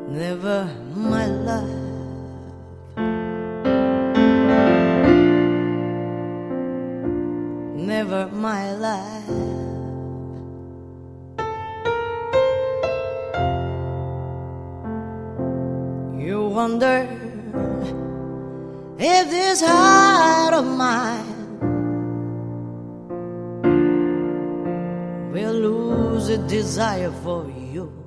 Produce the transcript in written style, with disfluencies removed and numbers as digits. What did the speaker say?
Never, my love. Never, my life. You wonder if this heart of mine will lose a desire for you.